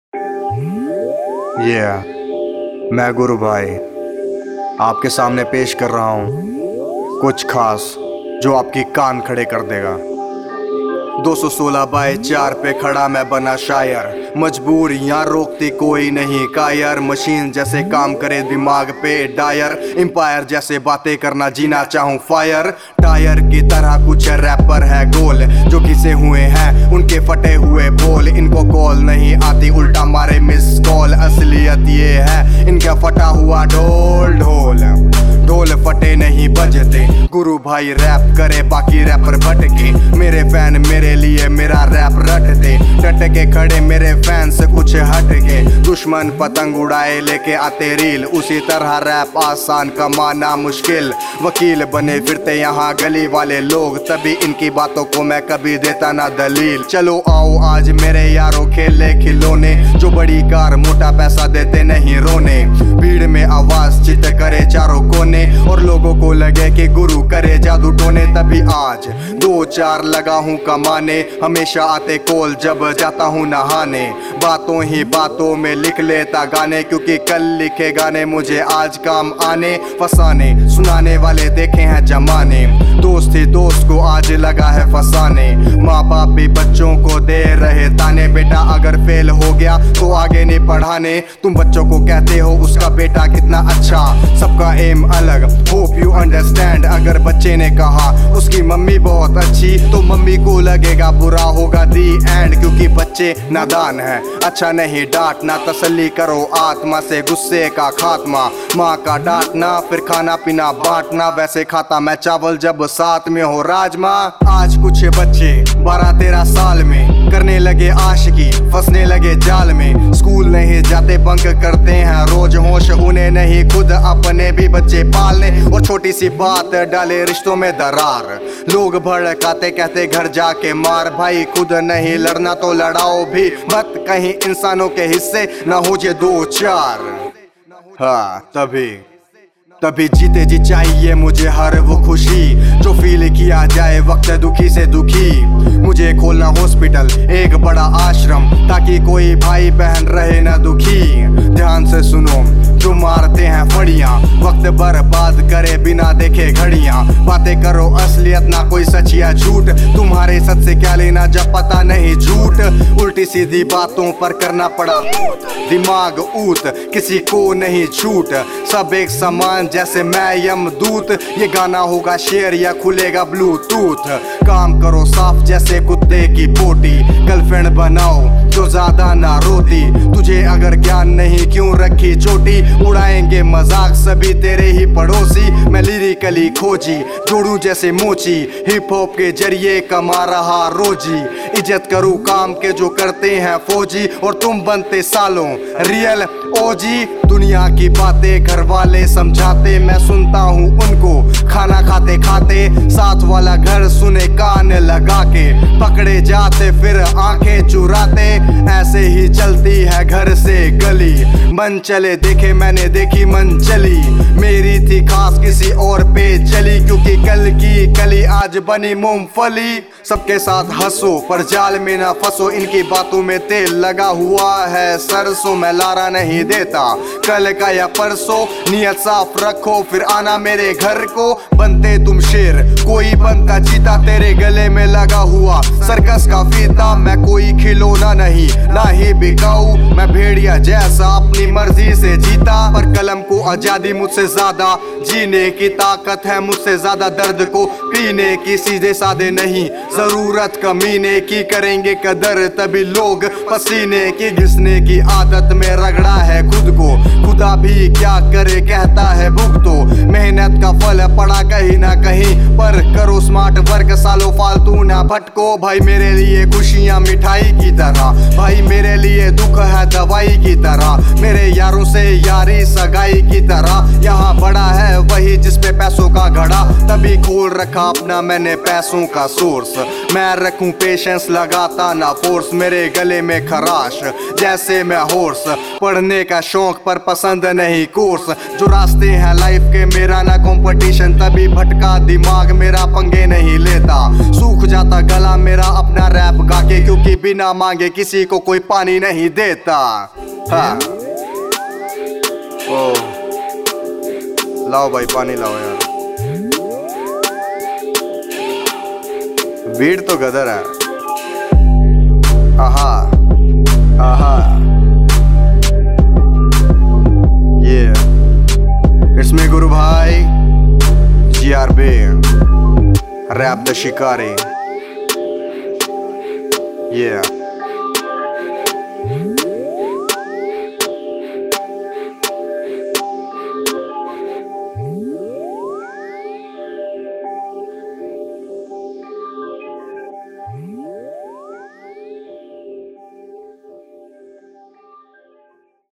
मैं गुरु भाई आपके सामने पेश कर रहा हूँ कुछ खास जो आपकी कान खड़े कर देगा। 216/4 पे खड़ा मैं बना शायर, मजबूर यहाँ रोकती कोई नहीं कायर। मशीन जैसे काम करे दिमाग पे डायर, एम्पायर जैसे बातें करना जीना चाहूँ फायर। टायर की तरह कुछ रैपर है गोल जो घिसे हुए हैं उनके फटे हुए बोल। इनको कॉल नहीं आती उल्टा मारे मिस कॉल। असलियत ये है इनका फटा हुआ ढोल ढोल ढोल फटे नहीं बजते। गुरु भाई रैप करे बाकी रैपर भटके। मेरे फैन मेरे लिए मेरा रैप रटते। डट के खड़े मेरे फैन से कुछ हट के। दुश्मन पतंग उड़ाए लेके आते रील, उसी तरह रैप आसान कमाना मुश्किल। वकील बने फिरते यहाँ गली वाले लोग, तभी इनकी बातों को मैं कभी देता ना दलील। चलो आओ आज मेरे यारों खेले खिलौने, जो बड़ी कार मोटा पैसा देते नहीं रोने। भीड़ में आवाज चित करे चारों कोने और लोगों को लगे कि गुरु करे जादू टोने। तभी आज 2-4 लगा हूँ कमाने, हमेशा आते कॉल जब जाता हूँ नहाने। बातों ही बातों में लिख लेता गाने, क्योंकि कल लिखे गाने मुझे आज काम आने। फसाने सुनाने वाले देखे हैं जमाने, दोस्त ही दोस्त को आज लगा है फसाने। माँ बाप भी बच्चों को दे रहे ताने, बेटा अगर फेल हो गया तो आगे नहीं पढ़ाने। तुम बच्चों को कहते हो उसका बेटा कितना अच्छा, सबका एम अलग, होप यू अंडरस्टैंड। अगर बच्चे ने कहा उसकी मम्मी बहुत अच्छी, तो मम्मी को लगेगा बुरा होगा दी एंड, क्योंकि बच्चे नादान है। अच्छा नहीं डांटना, तसल्ली करो आत्मा से, गुस्से का खात्मा। माँ का डांटना फिर खाना पीना बांटना, वैसे खाता मैं चावल जब साथ में हो राजमा। आज कुछ बच्चे 12-13 साल में करने लगे आशिकी, फंसने लगे जाल में। स्कूल नहीं जाते बंक करते हैं रोज, होश उन्हें नहीं खुद अपने भी बच्चे पालने। और छोटी सी बात डाले रिश्तों में दरार, लोग भड़काते कहते घर जाके मार। भाई खुद नहीं लड़ना तो लड़ाओ भी मत, कहीं इंसानों के हिस्से ना हो जे 2-4। हाँ तभी जीते जी चाहिए मुझे हर वो खुशी, जो फील किया जाए वक्त दुखी से दुखी। मुझे खोलना हॉस्पिटल एक बड़ा आश्रम, ताकि कोई भाई बहन रहे ना दुखी। ध्यान से सुनो जो मारते हैं फड़ियाँ, वक्त बर्बाद करे बिना देखे घड़ियाँ। बातें करो असलियत ना कोई सच या झूठ, तुम्हारे सच से क्या लेना जब पता नहीं झूठ। उल्टी सीधी बातों पर करना पड़ा दिमाग ऊत, किसी को नहीं छूट। सब एक समान जैसे मैं यमदूत, ये गाना होगा शेयर या खुलेगा ब्लूटूथ। काम करो साफ जैसे कुत्ते की पोटी, गर्लफ्रेंड बनाओ जो ज्यादा ना रोती। तुझे अगर ज्ञान नहीं क्यों रखी चोटी, उड़ाएंगे मजाक सभी तेरे ही पड़ोसी। मैं लिरिकली खोजी जोड़ू जैसे मोची, हिप हॉप के जरिए कमा रहा रोजी। इज्जत करूँ काम के जो करते हैं फौजी, और तुम बनते सालों रियल ओजी। दुनिया की बातें घर वाले समझाते, मैं सुनता हूँ उनको खाना खाते खाते। साथ वाला घर सुने कान लगा के, पकड़े जाते फिर आंखें चुराते। ऐसे ही चलती है घर से गली, मन चले देखे मैंने देखी मन चली। मेरी थी खास किसी और पे चली, क्योंकि कल की कली आज बनी मूंगफली। सबके साथ हंसो पर जाल में ना फंसो, इनकी बातों में तेल लगा हुआ है सरसों। मैं लारा नहीं देता कल का या परसों, नियत साफ रखो फिर आना मेरे घर को। बनते तुम शेर कोई बनता जीता, तेरे गले में लगा हुआ सर्कस का फीता। मैं कोई खिलौना नहीं ना ही बिकाऊ, मैं भेड़िया जैसा अपनी मर्जी से जीता। पर कलम को आजादी मुझसे ज्यादा, जीने की ताकत है मुझसे ज्यादा। दर्द को पीने की सीधे साधे नहीं, जरूरत कमीने की करेंगे कदर तभी लोग। पसीने की घिसने की आदत में रगड़ा है खुद को, खुदा भी क्या करे कहता है भुगतो। मेहनत का फल पड़ा कहीं ना कहीं पर, करो स्मार्ट वर्क सालों फालतू ना भटको। भाई मेरे लिए खुशियाँ मिठाई की तरह, भाई मेरे लिए दुख है दवाई की तरह। मेरे यारों से यारी सगाई की तरह, यहाँ बड़ा है वही जिसपे पैसों का घड़ा। तभी खोल रखा अपना मैंने पैसों का सोर्स, मैं रखूं पेशेंस लगाता ना फोर्स। मेरे गले में खराश जैसे मैं हॉर्स, पढ़ने का शौक पर पसंद नहीं कोर्स। जो रास्ते हैं लाइफ के मेरा ना कंपटीशन, तभी भटका दिमाग मेरा पंगे नहीं लेता। सूख जाता गला मेरा अपना रैप गा के, क्योंकि बिना मांगे किसी को कोई पानी नहीं देता। देता। हाँ ओ लाओ भाई पानी लाओ यार, बीट तो गदर है। आहा आहा ये इट्स मी गुरु भाई GRB rap the Shikari. Yeah